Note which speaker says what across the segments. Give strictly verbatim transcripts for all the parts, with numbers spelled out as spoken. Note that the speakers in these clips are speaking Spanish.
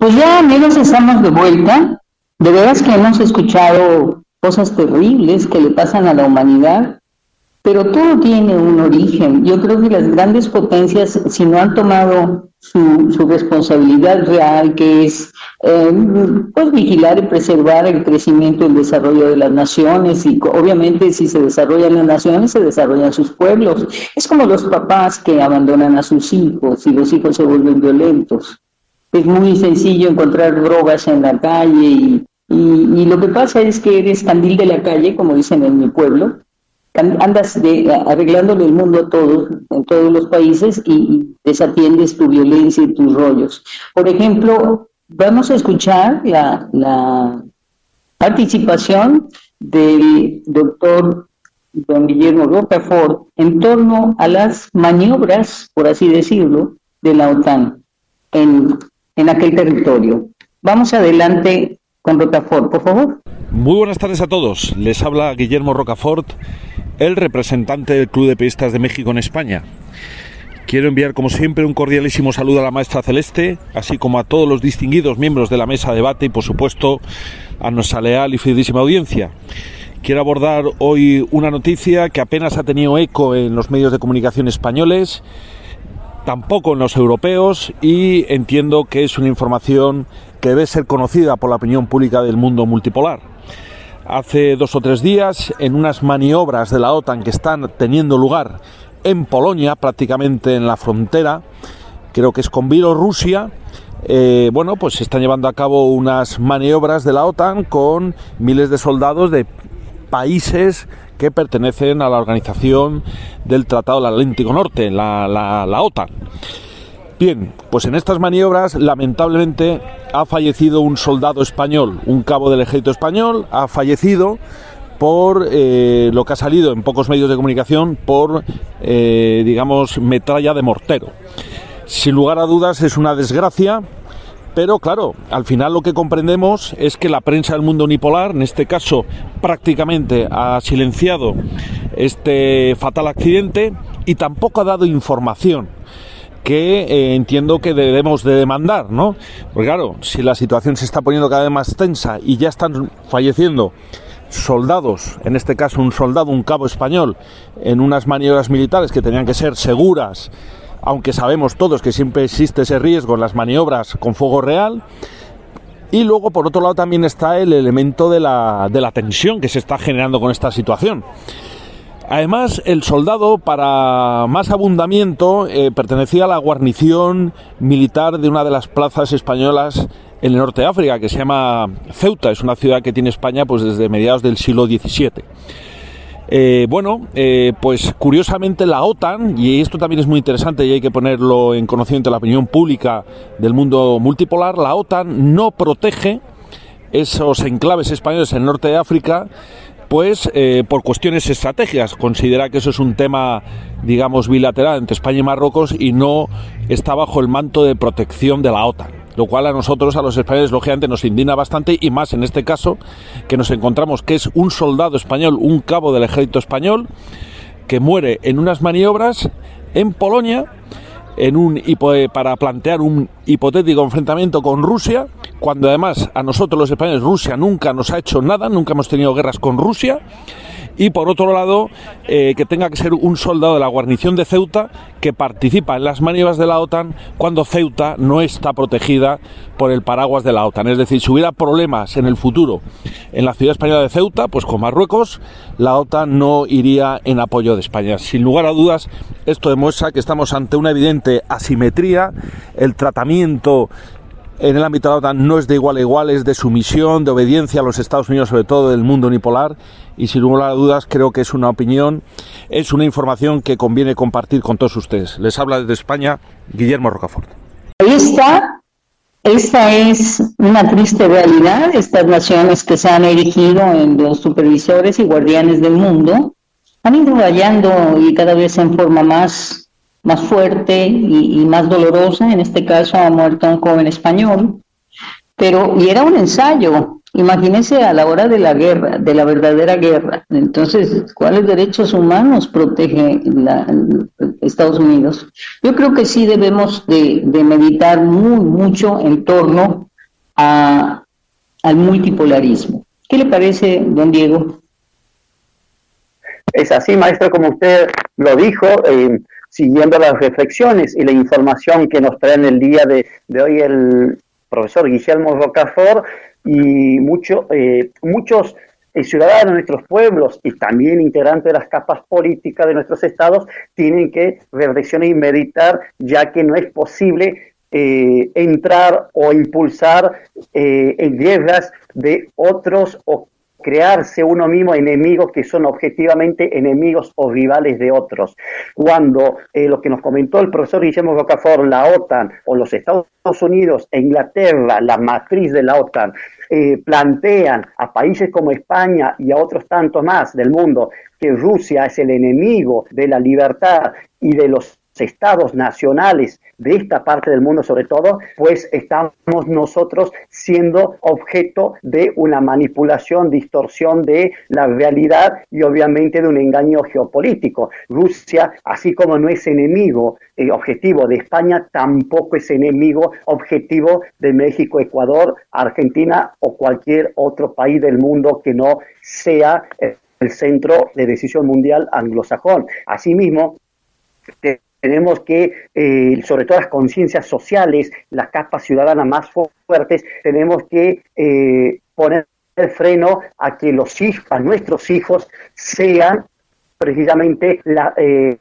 Speaker 1: Pues ya amigos, estamos de vuelta. De veras que hemos escuchado cosas terribles que le pasan a la humanidad, pero todo tiene un origen. Yo creo que las grandes potencias, si no han tomado su, su responsabilidad real, que es eh, pues vigilar y preservar el crecimiento y el desarrollo de las naciones, y obviamente si se desarrollan las naciones, se desarrollan sus pueblos. Es como los papás que abandonan a sus hijos y los hijos se vuelven violentos. Es muy sencillo encontrar drogas en la calle y, y, y lo que pasa es que eres candil de la calle, como dicen en mi pueblo, andas de, arreglándole el mundo a todos, en todos los países y, y desatiendes tu violencia y tus rollos. Por ejemplo, vamos a escuchar la, la participación del doctor don Guillermo Rocafort en torno a las maniobras, por así decirlo, de la OTAN en en aquel territorio. Vamos adelante con Rocafort, por favor.
Speaker 2: Muy buenas tardes a todos. Les habla Guillermo Rocafort, el representante del Club de Periodistas de México en España. Quiero enviar, como siempre, un cordialísimo saludo a la maestra Celeste, así como a todos los distinguidos miembros de la mesa de debate y, por supuesto, a nuestra leal y fidelísima audiencia. Quiero abordar hoy una noticia que apenas ha tenido eco en los medios de comunicación españoles, tampoco en los europeos, y entiendo que es una información que debe ser conocida por la opinión pública del mundo multipolar. Hace dos o tres días, en unas maniobras de la OTAN que están teniendo lugar en Polonia, prácticamente en la frontera, creo que es con Bielorrusia, eh, bueno, pues se están llevando a cabo unas maniobras de la OTAN con miles de soldados de países que pertenecen a la organización del Tratado del Atlántico Norte, la, la, la OTAN. Bien, pues en estas maniobras lamentablemente ha fallecido un soldado español, un cabo del ejército español, ha fallecido por eh, lo que ha salido en pocos medios de comunicación, por, eh, digamos, metralla de mortero. Sin lugar a dudas es una desgracia, pero claro, al final lo que comprendemos es que la prensa del mundo unipolar, en este caso prácticamente ha silenciado este fatal accidente y tampoco ha dado información que eh, entiendo que debemos de demandar, ¿no? Porque claro, si la situación se está poniendo cada vez más tensa y ya están falleciendo soldados, en este caso un soldado, un cabo español, en unas maniobras militares que tenían que ser seguras, aunque sabemos todos que siempre existe ese riesgo en las maniobras con fuego real. Y luego, por otro lado, también está el elemento de la, de la tensión que se está generando con esta situación. Además, el soldado, para más abundamiento, eh, pertenecía a la guarnición militar de una de las plazas españolas en el norte de África, que se llama Ceuta. Es una ciudad que tiene España pues desde mediados del siglo diecisiete. Eh, bueno, eh, pues curiosamente la OTAN, y esto también es muy interesante y hay que ponerlo en conocimiento de la opinión pública del mundo multipolar, la OTAN no protege esos enclaves españoles en el norte de África, pues eh, por cuestiones estratégicas. Considera que eso es un tema, digamos, bilateral entre España y Marruecos y no está bajo el manto de protección de la OTAN. Lo cual a nosotros, a los españoles, lógicamente nos indigna bastante, y más en este caso, que nos encontramos que es un soldado español, un cabo del ejército español, que muere en unas maniobras en Polonia, en un para plantear un hipotético enfrentamiento con Rusia, cuando además a nosotros los españoles Rusia nunca nos ha hecho nada, nunca hemos tenido guerras con Rusia. Y por otro lado, eh, que tenga que ser un soldado de la guarnición de Ceuta que participa en las maniobras de la OTAN cuando Ceuta no está protegida por el paraguas de la OTAN. Es decir, si hubiera problemas en el futuro en la ciudad española de Ceuta, pues con Marruecos, la OTAN no iría en apoyo de España. Sin lugar a dudas, esto demuestra que estamos ante una evidente asimetría. El tratamiento en el ámbito de la OTAN no es de igual a igual, es de sumisión, de obediencia a los Estados Unidos, sobre todo del mundo unipolar, y sin lugar a dudas creo que es una opinión, es una información que conviene compartir con todos ustedes. Les habla desde España Guillermo Rocafort.
Speaker 1: Ahí está, esta es una triste realidad. Estas naciones que se han erigido en los supervisores y guardianes del mundo han ido fallando y cada vez en forma más más fuerte y, y más dolorosa. En este caso ha muerto un joven español, pero y era un ensayo. Imagínense a la hora de la guerra, de la verdadera guerra. Entonces, ¿cuáles derechos humanos protege la, Estados Unidos? Yo creo que sí debemos de, de meditar muy mucho en torno a, al multipolarismo. ¿Qué le parece, don Diego?
Speaker 3: Es así, maestro, como usted lo dijo, eh, siguiendo las reflexiones y la información que nos trae en el día de, de hoy el profesor Guillermo Rocafort y mucho, eh, muchos eh, ciudadanos de nuestros pueblos y también integrantes de las capas políticas de nuestros estados tienen que reflexionar y meditar, ya que no es posible eh, entrar o impulsar eh, en guerras de otros o crearse uno mismo enemigos que son objetivamente enemigos o rivales de otros. Cuando eh, lo que nos comentó el profesor Guillermo Rocafort, la OTAN o los Estados Unidos e Inglaterra, la matriz de la OTAN, eh, plantean a países como España y a otros tantos más del mundo que Rusia es el enemigo de la libertad y de los estados nacionales de esta parte del mundo sobre todo, pues estamos nosotros siendo objeto de una manipulación, distorsión de la realidad y obviamente de un engaño geopolítico. Rusia, así como no es enemigo eh, objetivo de España, tampoco es enemigo objetivo de México, Ecuador, Argentina o cualquier otro país del mundo que no sea eh, el centro de decisión mundial anglosajón. Asimismo, te tenemos que, eh, sobre todo las conciencias sociales, las capas ciudadanas más fuertes, tenemos que eh, poner el freno a que los hijos, a nuestros hijos, sean precisamente la, eh,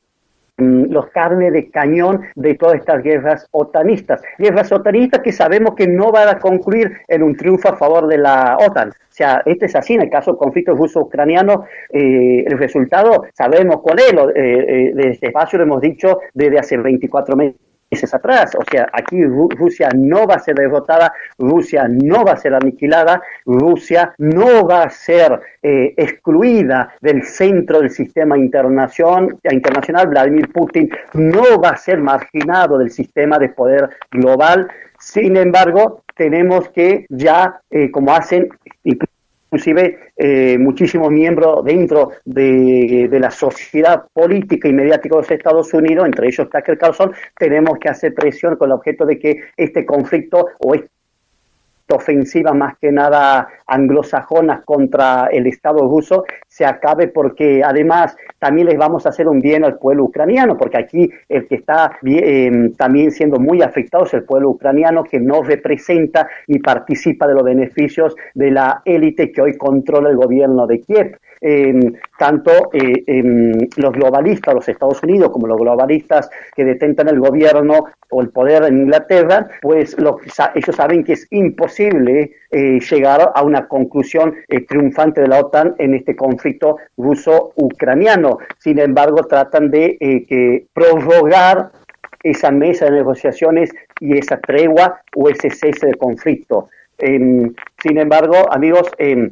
Speaker 3: los carnes de cañón de todas estas guerras otanistas. Guerras otanistas que sabemos que no van a concluir en un triunfo a favor de la OTAN. O sea, este es así, en el caso del conflicto ruso-ucraniano, eh, el resultado sabemos cuál es, lo, eh, eh, de este espacio lo hemos dicho desde hace veinticuatro meses atrás. O sea, aquí Rusia no va a ser derrotada, Rusia no va a ser aniquilada, Rusia no va a ser eh, excluida del centro del sistema internacional, internacional, Vladimir Putin no va a ser marginado del sistema de poder global. Sin embargo, tenemos que ya, eh, como hacen inclusive eh, muchísimos miembros dentro de, de la sociedad política y mediática de los Estados Unidos, entre ellos Tucker Carlson, tenemos que hacer presión con el objeto de que este conflicto o esta ofensiva más que nada anglosajona contra el Estado ruso se acabe, porque además también les vamos a hacer un bien al pueblo ucraniano, porque aquí el que está eh, también siendo muy afectado es el pueblo ucraniano, que no representa ni participa de los beneficios de la élite que hoy controla el gobierno de Kiev. Eh, tanto eh, eh, los globalistas, los Estados Unidos, como los globalistas que detentan el gobierno o el poder en Inglaterra, pues lo, ellos saben que es imposible eh, llegar a una conclusión eh, triunfante de la OTAN en este conflicto ruso-ucraniano. Sin embargo, tratan de eh, que prorrogar esa mesa de negociaciones y esa tregua o ese cese de conflicto. Eh, sin embargo, amigos, eh,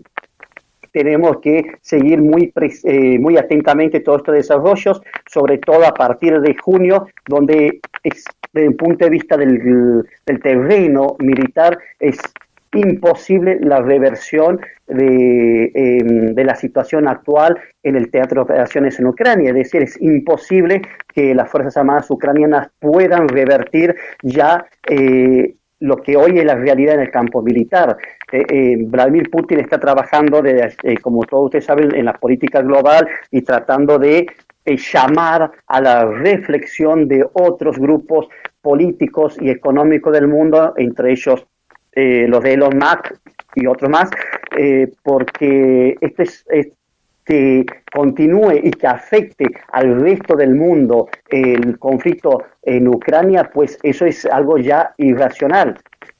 Speaker 3: tenemos que seguir muy, eh, muy atentamente todos estos desarrollos, sobre todo a partir de junio, donde es, desde el punto de vista del, del terreno militar es imposible la reversión de, eh, de la situación actual en el teatro de operaciones en Ucrania. Es decir, es imposible que las Fuerzas Armadas ucranianas puedan revertir ya eh, lo que hoy es la realidad en el campo militar. Eh, eh, Vladimir Putin está trabajando, de, eh, como todos ustedes saben, en la política global y tratando de eh, llamar a la reflexión de otros grupos políticos y económicos del mundo, entre ellos eh, los de Elon Musk y otros más, eh, porque este es... es que continúe y que afecte al resto del mundo el conflicto en Ucrania, pues eso es algo ya irracional,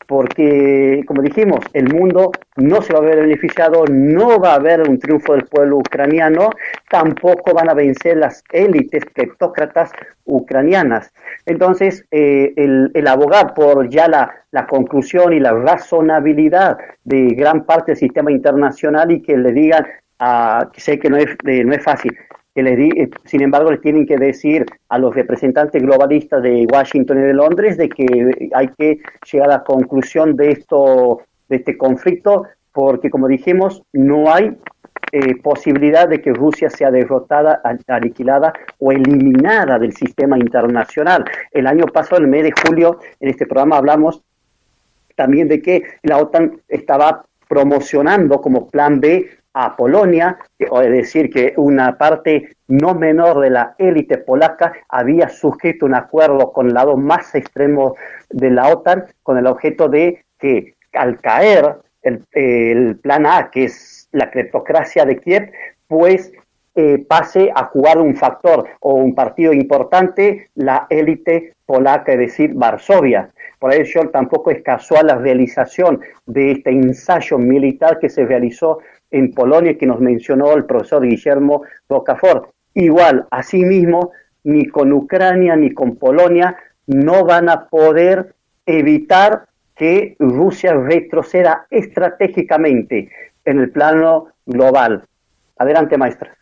Speaker 3: porque, como dijimos, el mundo no se va a ver beneficiado, no va a haber un triunfo del pueblo ucraniano, tampoco van a vencer las élites cleptócratas ucranianas. Entonces, eh, el, el abogar por ya la, la conclusión y la razonabilidad de gran parte del sistema internacional y que le digan, Uh, sé que no es, eh, no es fácil, que les di, eh, sin embargo les tienen que decir a los representantes globalistas de Washington y de Londres de que hay que llegar a la conclusión de esto, de este conflicto, porque como dijimos, no hay eh, posibilidad de que Rusia sea derrotada, aniquilada o eliminada del sistema internacional. El año pasado, en el mes de julio, en este programa hablamos también de que la OTAN estaba promocionando como plan B a Polonia, o es decir, que una parte no menor de la élite polaca había suscrito un acuerdo con el lado más extremo de la OTAN con el objeto de que al caer el, el plan A, que es la cleptocracia de Kiev, pues eh, pase a jugar un factor o un partido importante la élite polaca, es decir, Varsovia. Por ello tampoco es casual la realización de este ensayo militar que se realizó en Polonia, que nos mencionó el profesor Guillermo Rocafort. Igual, asimismo, ni con Ucrania ni con Polonia no van a poder evitar que Rusia retroceda estratégicamente en el plano global. Adelante, maestra.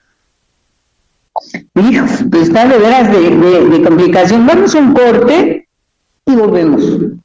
Speaker 1: Hijo, pues está de veras de, de, de complicación. Vamos a un corte y volvemos.